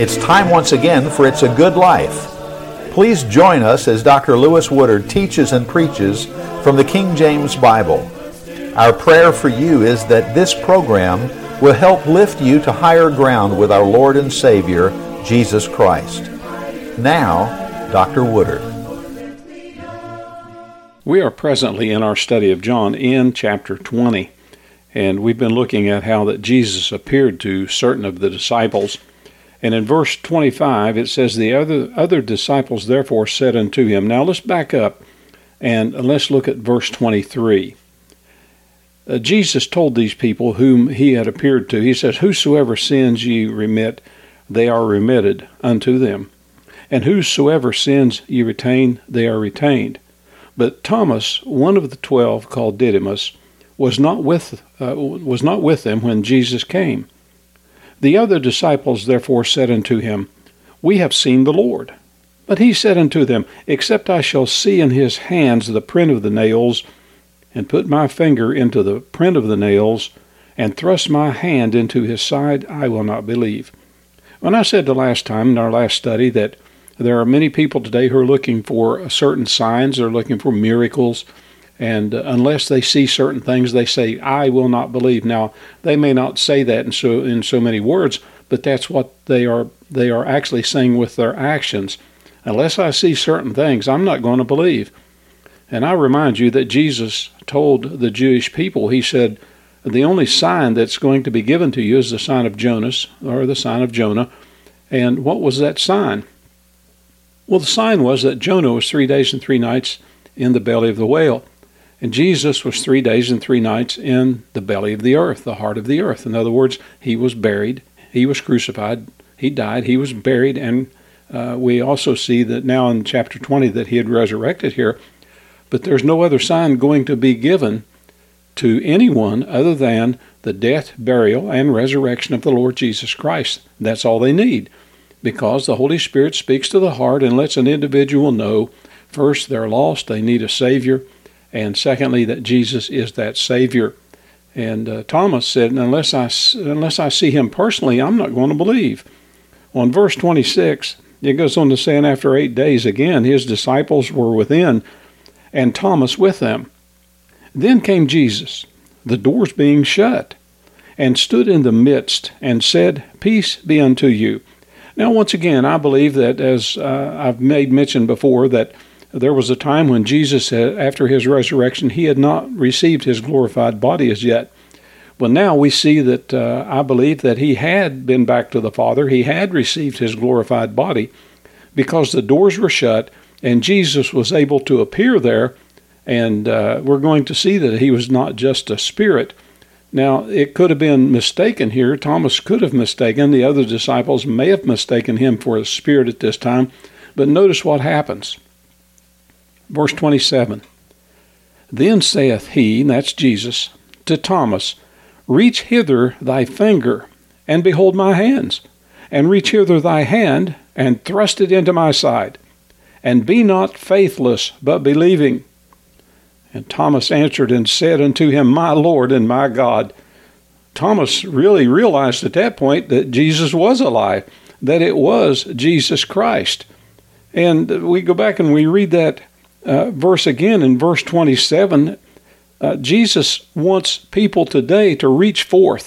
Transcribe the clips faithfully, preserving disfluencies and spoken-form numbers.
It's time once again for It's a Good Life. Please join us as Doctor Lewis Woodard teaches and preaches from the King James Bible. Our prayer for you is that this program will help lift you to higher ground with our Lord and Savior, Jesus Christ. Now, Doctor Woodard. We are presently in our study of John in chapter twenty, and we've been looking at how that Jesus appeared to certain of the disciples. And in verse twenty-five, it says, The other other disciples therefore said unto him. Now let's back up and let's look at verse twenty-three. Uh, Jesus told these people whom he had appeared to, he says, Whosoever sins ye remit, they are remitted unto them. And whosoever sins ye retain, they are retained. But Thomas, one of the twelve, called Didymus, was not with uh, was not with them when Jesus came. The other disciples therefore said unto him, We have seen the Lord. But he said unto them, Except I shall see in his hands the print of the nails, and put my finger into the print of the nails, and thrust my hand into his side, I will not believe. When I said the last time in our last study that there are many people today who are looking for certain signs, they're looking for miracles, and uh, unless they see certain things, they say, I will not believe. Now, they may not say that in so in so many words, but that's what they are they are actually saying with their actions. Unless I see certain things, I'm not going to believe. And I remind you that Jesus told the Jewish people, he said, the only sign that's going to be given to you is the sign of Jonas, or the sign of Jonah. And what was that sign? Well, the sign was that Jonah was three days and three nights in the belly of the whale. And Jesus was three days and three nights in the belly of the earth, the heart of the earth. In other words, he was buried, he was crucified, he died, he was buried, and uh, we also see that now in chapter twenty that he had resurrected here. But there's no other sign going to be given to anyone other than the death, burial, and resurrection of the Lord Jesus Christ. That's all they need, because the Holy Spirit speaks to the heart and lets an individual know, first, they're lost, they need a Savior, and secondly, that Jesus is that Savior. And uh, Thomas said, unless I, unless I see him personally, I'm not going to believe. On verse twenty-six, it goes on to say, and after eight days again, his disciples were within, and Thomas with them. Then came Jesus, the doors being shut, and stood in the midst, and said, Peace be unto you. Now, once again, I believe that, as uh, I've made mention before, that there was a time when Jesus, had, after his resurrection, he had not received his glorified body as yet. Well, now we see that uh, I believe that he had been back to the Father. He had received his glorified body because the doors were shut and Jesus was able to appear there. And uh, we're going to see that he was not just a spirit. Now, it could have been mistaken here. Thomas could have mistaken. The other disciples may have mistaken him for a spirit at this time. But notice what happens. Verse twenty-seven, Then saith he, that's Jesus, to Thomas, Reach hither thy finger, and behold my hands, and reach hither thy hand, and thrust it into my side, and be not faithless, but believing. And Thomas answered and said unto him, My Lord and my God. Thomas really realized at that point that Jesus was alive, that it was Jesus Christ. And we go back and we read that Uh, verse again in verse twenty-seven, uh, Jesus wants people today to reach forth,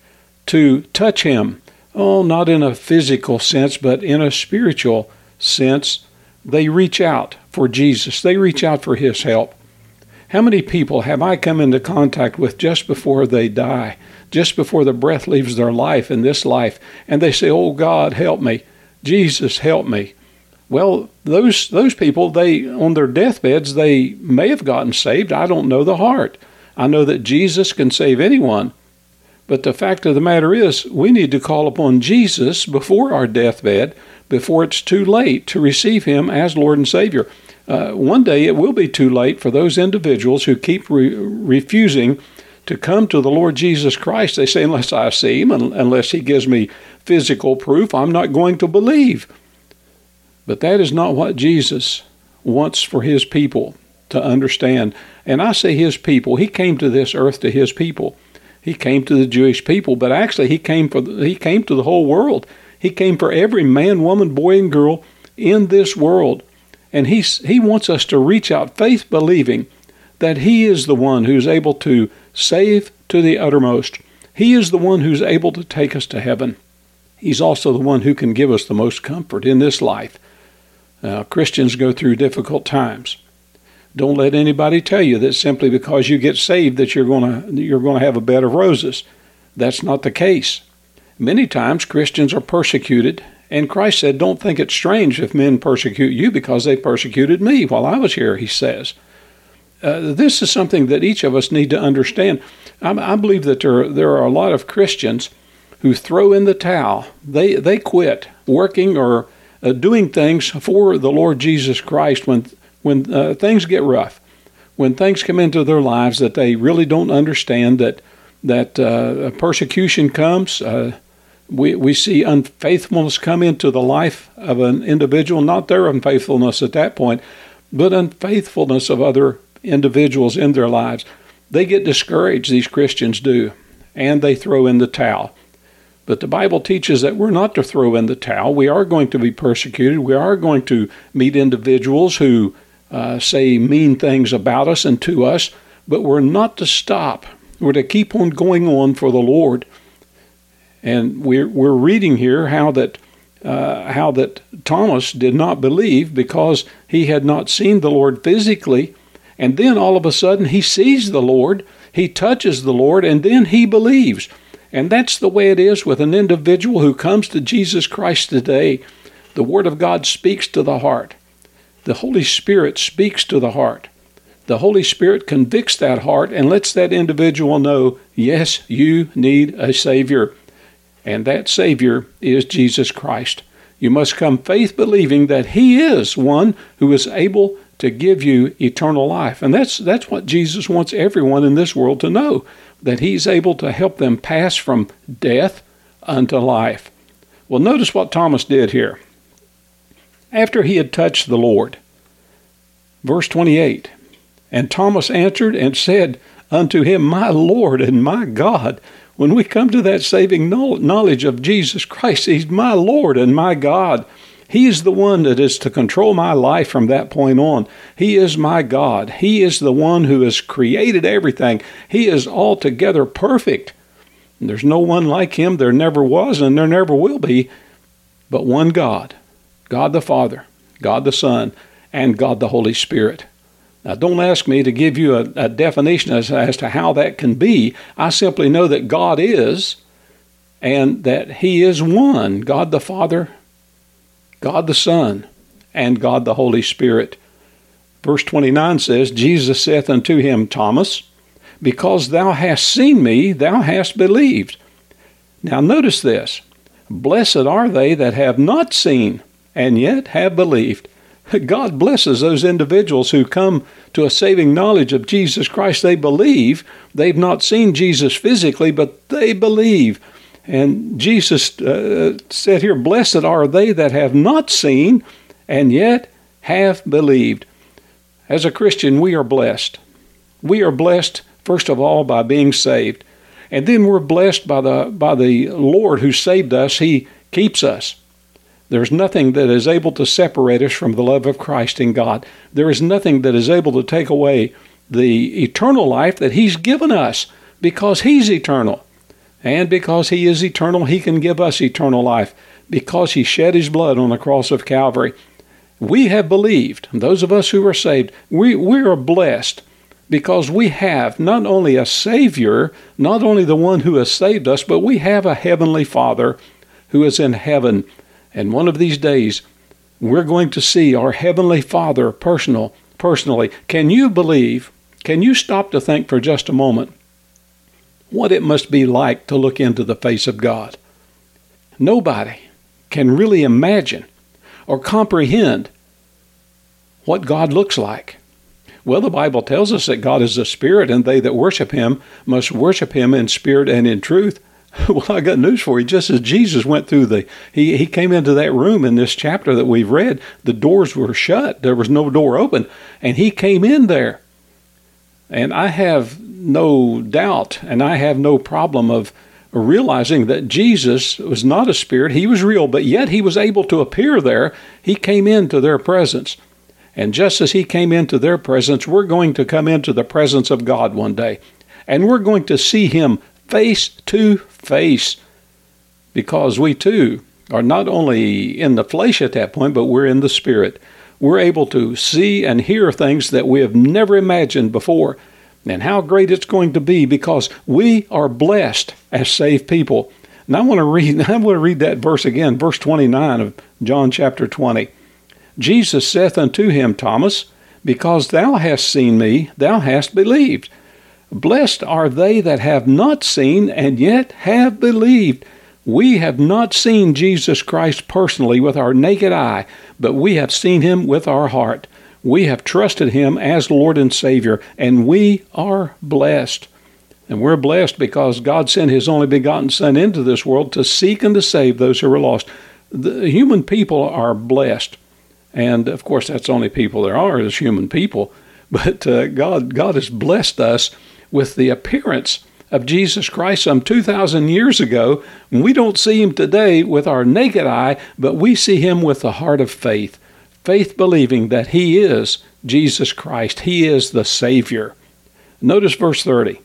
to touch him. Oh, not in a physical sense, but in a spiritual sense. They reach out for Jesus. They reach out for his help. How many people have I come into contact with just before they die, just before the breath leaves their life in this life, and they say, Oh, God, help me. Jesus, help me. Well, those those people, they on their deathbeds, they may have gotten saved. I don't know the heart. I know that Jesus can save anyone. But the fact of the matter is, we need to call upon Jesus before our deathbed, before it's too late to receive him as Lord and Savior. Uh, one day it will be too late for those individuals who keep re- refusing to come to the Lord Jesus Christ. They say, unless I see him, unless he gives me physical proof, I'm not going to believe. But that is not what Jesus wants for his people to understand. And I say his people. He came to this earth to his people. He came to the Jewish people, but actually he came for the, he came to the whole world. He came for every man, woman, boy, and girl in this world. And he's, he wants us to reach out, faith believing that he is the one who's able to save to the uttermost. He is the one who's able to take us to heaven. He's also the one who can give us the most comfort in this life. Uh, Christians go through difficult times. Don't let anybody tell you that simply because you get saved that you're going to you're going to have a bed of roses. That's not the case. Many times Christians are persecuted, and Christ said, don't think it strange if men persecute you because they persecuted me while I was here, he says. Uh, this is something that each of us need to understand. I, I believe that there, there are a lot of Christians who throw in the towel. They, they quit working or uh, doing things for the Lord Jesus Christ when, when uh, things get rough, when things come into their lives that they really don't understand, that, that uh, persecution comes. Uh, We we see unfaithfulness come into the life of an individual, not their unfaithfulness at that point, but unfaithfulness of other individuals in their lives. They get discouraged, these Christians do, and they throw in the towel. But the Bible teaches that we're not to throw in the towel. We are going to be persecuted. We are going to meet individuals who uh, say mean things about us and to us, but we're not to stop. We're to keep on going on for the Lord. And we're we're reading here how that uh, how that Thomas did not believe because he had not seen the Lord physically, and then all of a sudden he sees the Lord, he touches the Lord, and then he believes. And that's the way it is with an individual who comes to Jesus Christ today. The Word of God speaks to the heart. The Holy Spirit speaks to the heart. The Holy Spirit convicts that heart and lets that individual know, yes, you need a Savior. And that Savior is Jesus Christ. You must come faith believing that He is one who is able to give you eternal life. And that's that's what Jesus wants everyone in this world to know, that He's able to help them pass from death unto life. Well, notice what Thomas did here. After he had touched the Lord, verse twenty-eight, and Thomas answered and said unto him, my Lord and my God. When we come to that saving knowledge of Jesus Christ, He's my Lord and my God. He's the one that is to control my life from that point on. He is my God. He is the one who has created everything. He is altogether perfect. And there's no one like Him. There never was and there never will be, but one God, God the Father, God the Son, and God the Holy Spirit. Now, don't ask me to give you a, a definition as, as to how that can be. I simply know that God is, and that He is one, God the Father, God the Son, and God the Holy Spirit. Verse twenty-nine says, Jesus saith unto him, Thomas, because thou hast seen me, thou hast believed. Now notice this. Blessed are they that have not seen, and yet have believed. God blesses those individuals who come to a saving knowledge of Jesus Christ. They believe. They've not seen Jesus physically, but they believe. And Jesus uh, said here, blessed are they that have not seen and yet have believed. As a Christian, we are blessed. We are blessed, first of all, by being saved. And then we're blessed by the, by the Lord who saved us. He keeps us. There's nothing that is able to separate us from the love of Christ in God. There is nothing that is able to take away the eternal life that He's given us, because He's eternal. And because He is eternal, He can give us eternal life, because He shed His blood on the cross of Calvary. We have believed, those of us who are saved, we, we are blessed because we have not only a Savior, not only the one who has saved us, but we have a Heavenly Father who is in heaven. And one of these days, we're going to see our Heavenly Father personal, personally. Can you believe, can you stop to think for just a moment what it must be like to look into the face of God? Nobody can really imagine or comprehend what God looks like. Well, the Bible tells us that God is a spirit, and they that worship Him must worship Him in spirit and in truth. Well, I got news for you. Just as Jesus went through the, he, he came into that room in this chapter that we've read, the doors were shut. There was no door open, and He came in there. And I have no doubt, and I have no problem of realizing that Jesus was not a spirit. He was real, but yet he was able to appear there. He came into their presence. And just as he came into their presence, we're going to come into the presence of God one day. And we're going to see him face to face, because we too are not only in the flesh at that point, but we're in the spirit. We're able to see and hear things that we have never imagined before. And how great it's going to be, because we are blessed as saved people. And I want to read, I want to read that verse again, verse twenty-nine of John chapter twenty. Jesus saith unto him, Thomas, because thou hast seen me, thou hast believed. Blessed are they that have not seen and yet have believed. We have not seen Jesus Christ personally with our naked eye, but we have seen him with our heart. We have trusted him as Lord and Savior, and we are blessed. And we're blessed because God sent his only begotten Son into this world to seek and to save those who are lost. The human people are blessed. And, of course, that's the only people there are is human people. But uh, God, God has blessed us with the appearance of Jesus Christ some two thousand years ago. We don't see him today with our naked eye, but we see him with the heart of faith. Faith believing that he is Jesus Christ. He is the Savior. Notice verse thirty.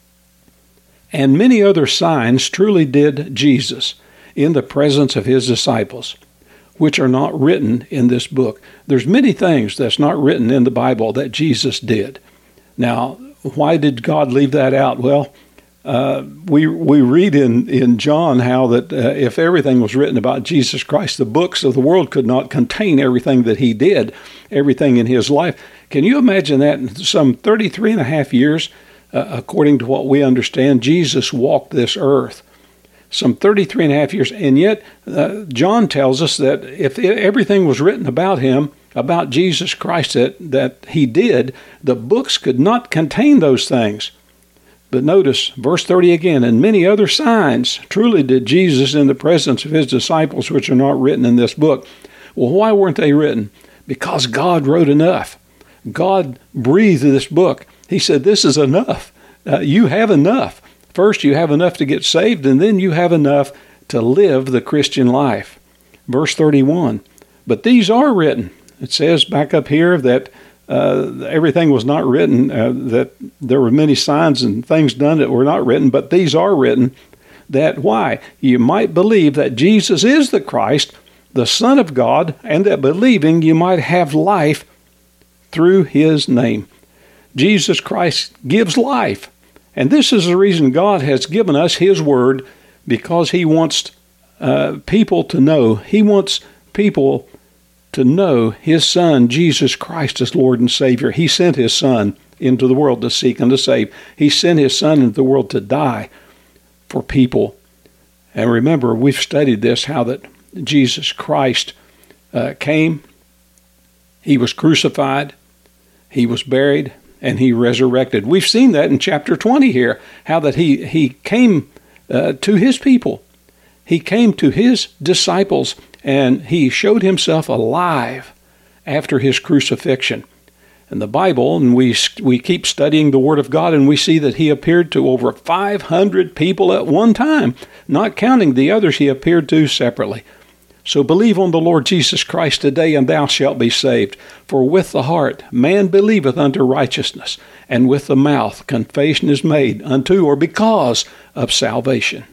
And many other signs truly did Jesus in the presence of his disciples, which are not written in this book. There's many things that's not written in the Bible that Jesus did. Now, why did God leave that out? Well, Uh, we we read in, in John how that uh, if everything was written about Jesus Christ, the books of the world could not contain everything that he did, everything in his life. Can you imagine that in some thirty-three and a half years, uh, according to what we understand, Jesus walked this earth? Some thirty-three and a half years. And yet, uh, John tells us that if everything was written about him, about Jesus Christ that, that he did, the books could not contain those things. But notice, verse thirty again, and many other signs truly did Jesus in the presence of his disciples, which are not written in this book. Well, why weren't they written? Because God wrote enough. God breathed this book. He said, this is enough. Uh, you have enough. First, you have enough to get saved, and then you have enough to live the Christian life. Verse thirty-one, but these are written. It says back up here that Uh, everything was not written, uh, that there were many signs and things done that were not written, but these are written, that why? You might believe that Jesus is the Christ, the Son of God, and that believing you might have life through his name. Jesus Christ gives life. And this is the reason God has given us his word, because he wants uh, people to know. He wants people to know his Son, Jesus Christ, as Lord and Savior. He sent his Son into the world to seek and to save. He sent his Son into the world to die for people. And remember, we've studied this, how that Jesus Christ uh, came, he was crucified, he was buried, and he resurrected. We've seen that in chapter twenty here, how that he, he came uh, to his people. He came to his disciples, and he showed himself alive after his crucifixion. And the Bible, and we we keep studying the Word of God, and we see that he appeared to over five hundred people at one time, not counting the others he appeared to separately. So believe on the Lord Jesus Christ today, and thou shalt be saved. For with the heart man believeth unto righteousness, and with the mouth confession is made unto or because of salvation.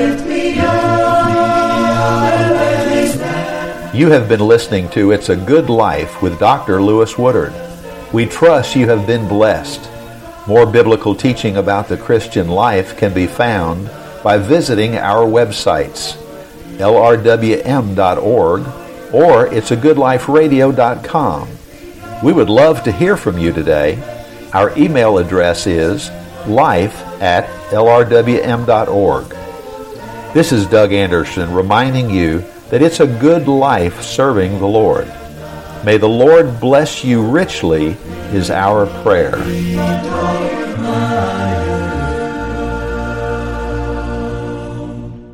You have been listening to It's a Good Life with Doctor Lewis Woodard. We trust you have been blessed. More biblical teaching about the Christian life can be found by visiting our websites, L R W M dot org or it's a good life radio dot com. We would love to hear from you today. Our email address is life at L R W M dot org. This is Doug Anderson reminding you that it's a good life serving the Lord. May the Lord bless you richly is our prayer.